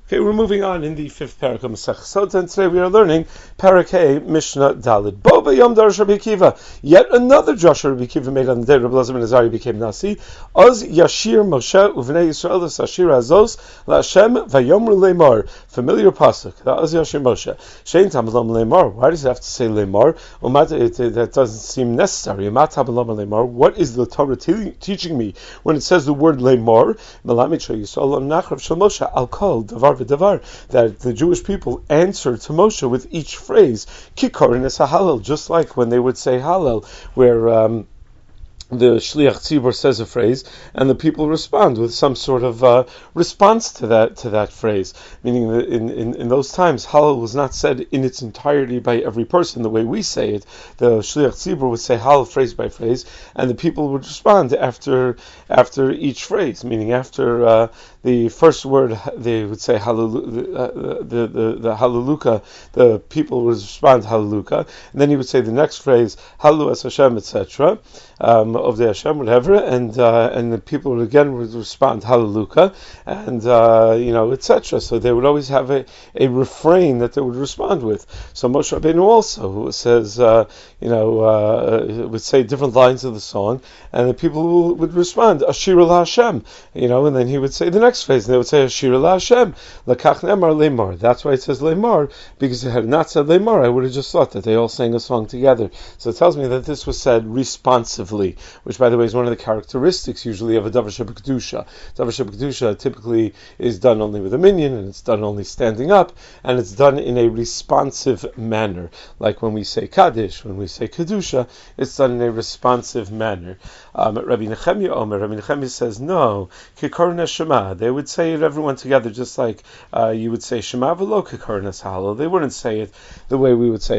Okay, we're moving on in the fifth parak of Masech Sotah, and today we are learning Parak Hey, Mishnah Dalid. Boba Yom Darash Rabbi Akiva. Yet another drasha Rabbi Akiva made on the day Rabbi Elazar ben Azariah became Nasi. Oz Yashir Moshe Uvnei Yisrael Sashir Azos LaHashem Vayomru Leimar. Familiar pasuk. That Oz Yashir Moshe. Shein Tamalam Leimar. Why does it have to say Leimar? That doesn't seem necessary. What is the Torah teaching me when it says the word Leimar? Melamid Yisrael Nachrav Shel Moshe Al Kol Davar that the Jewish people answered to Moshe with each phrase, Kikorin es Hallel, just like when they would say Hallel, where the Shliach Tzibur says a phrase, and the people respond with some sort of response to that phrase. Meaning that in those times, Hallel was not said in its entirety by every person the way we say it. The Shliach Tzibur would say Hallel phrase by phrase, and the people would respond after each phrase. Meaning after the first word, they would say Hallelu, the Hallelujah. The people would respond Hallelujah, and then he would say the next phrase Hallelu es Hashem, etc. Of the Hashem, whatever, and the people would respond Hallelujah, and etc. So they would always have a refrain that they would respond with. So Moshe Rabbeinu also says, would say different lines of the song, and the people would respond Ashir LaHashem, and then he would say the next phrase, and they would say Ashir LaHashem, Lakach Nemar Leimar. That's why it says Leimar, because if it had not said Leimar, I would have just thought that they all sang a song together. So it tells me that this was said responsively, which, by the way, is one of the characteristics usually of a Davar Shebekdusha. Davar Shebekdusha typically is done only with a minyan, and it's done only standing up, and it's done in a responsive manner. Like when we say Kaddish, when we say Kedusha, it's done in a responsive manner. Rabbi Nechemia says, no, Kikorin Shema. They would say it everyone together, just like you would say Shema v'lo Kikorin Hallel. They wouldn't say it the way we would say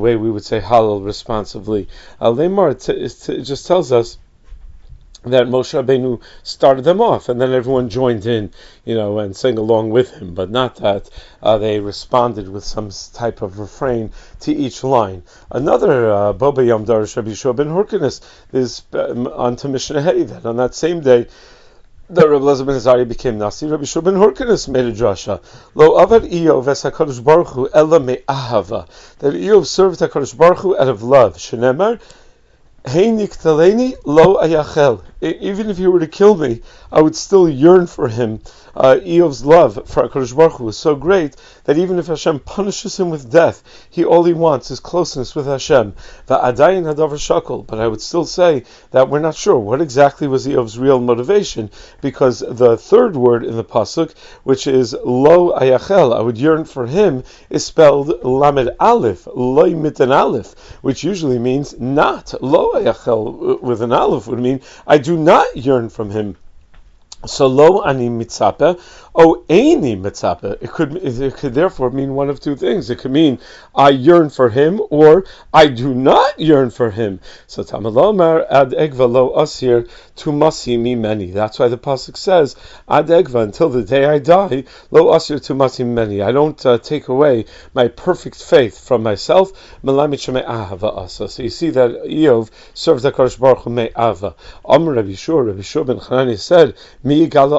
Hallel responsively. Leimar, it just tells us that Moshe Rabbeinu started them off, and then everyone joined in, and sang along with him, but not that they responded with some type of refrain to each line. Another Boba Yom Darash Rabbi Yeshua ben Hyrcanus is onto Mishnah Hey, that on that same day that Rabbi Elazar ben Azariah became Nasi, Rabbi Yeshua ben Hyrcanus made a drasha. Lo avad Iyov es HaKadosh Baruch Hu ela me'ahava. That Iyov served HaKadosh Baruch Hu out of love. Shenemar, Hey niktaleni lo ayachel. Even if he were to kill me, I would still yearn for him. Eov's love for HaKadosh Baruch Hu was so great that even if Hashem punishes him with death, all he wants is closeness with Hashem. Va'adayin hadavar shakol. But I would still say that we're not sure what exactly was Eov's real motivation, because the third word in the pasuk, which is lo ayachel, I would yearn for him, is spelled lamed aleph, loy mit an aleph, which usually means not. Lo ayachel with an aleph would mean I do not yearn from him. So lo ani mitzape, o eini mitzape. It could therefore mean one of two things. It could mean I yearn for him, or I do not yearn for him. So tamalomar ad egva lo asir tumasi mimeni. That's why the pasuk says ad egva, until the day I die, lo asir tumasi mimeni. I don't take away my perfect faith from myself. Melamit shemei ahava asa. So you see that Eov served HaKadosh Baruch Hu me'ava. Amr Rabbi Yeshua ben Chanani said, if only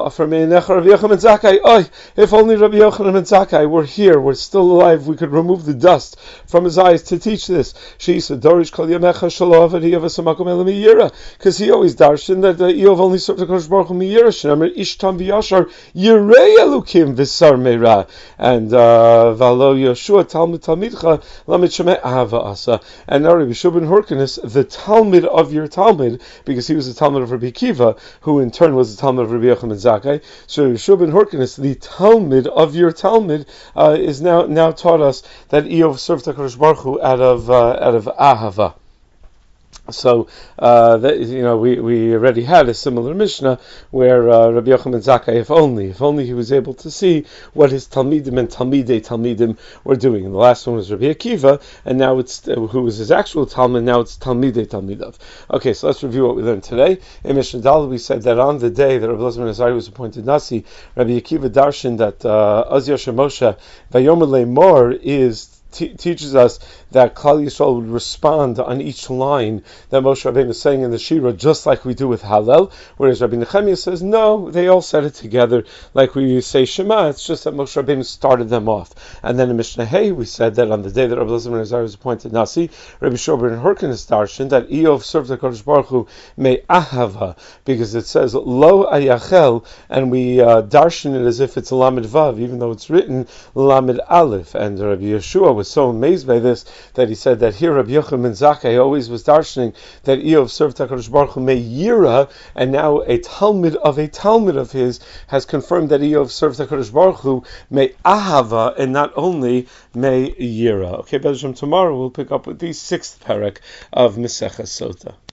Rabbi Yochanan ben Zakkai were here, were still alive, we could remove the dust from his eyes to teach this. Because he always darshan that Eov only served the Kodesh Baruch Hu miyira. Ishtam v'yashar yirei elukim v'sar meira. And v'alo Yoshua Talmud Talmidcha lamid shemei ahava asa. And now Rabbi Yeshua ben Hyrcanus, the Talmud of your Talmud, because he was the Talmud of Rabbi Akiva, who in turn was the Talmud of Rabbi Yochanan ben Zakkai. So Yeshua ben Hyrcanus, the Talmud of your Talmud, is now taught us that Eov served HaKadosh Baruch Hu out of ahava. So we already had a similar Mishnah where Rabbi Yochanan ben Zakkai, if only he was able to see what his Talmidim and Talmidim were doing. And the last one was Rabbi Akiva, and now it's who was his actual Talmud. Now it's Talmidav. Okay, so let's review what we learned today. In Mishnah Dal, we said that on the day that Rabbi Elazar ben Azariah was appointed Nasi, Rabbi Akiva darshan that Az Yashar Moshe Vayomer Leimor is teaches us that Klal Yisrael would respond on each line that Moshe Rabbeinu is saying in the Shira, just like we do with Hallel, whereas Rabbi Nechemiah says, no, they all said it together like we say Shema. It's just that Moshe Rabbeinu started them off. And then in Mishnah Hay, we said that on the day that Rabbi Elazar ben Azariah was appointed Nasi, Rabbi Shober and Hurkin is darshan that Eov served the Kodesh Baruch Hu me ahava, because it says lo ayachel, and we darshan it as if it's Lamed Vav, even though it's written Lamed Aleph. And Rabbi Yeshua was so amazed by this that he said that here Rabbi Yochanan ben Zakkai always was darshaning that Eov served the Kodesh Baruch Hu me yira, and now a Talmud of his has confirmed that Eov served the Kodesh Baruch Hu me ahava, and not only me yira. Okay, Bezram, tomorrow we'll pick up with the 6th parak of Maseches Sota.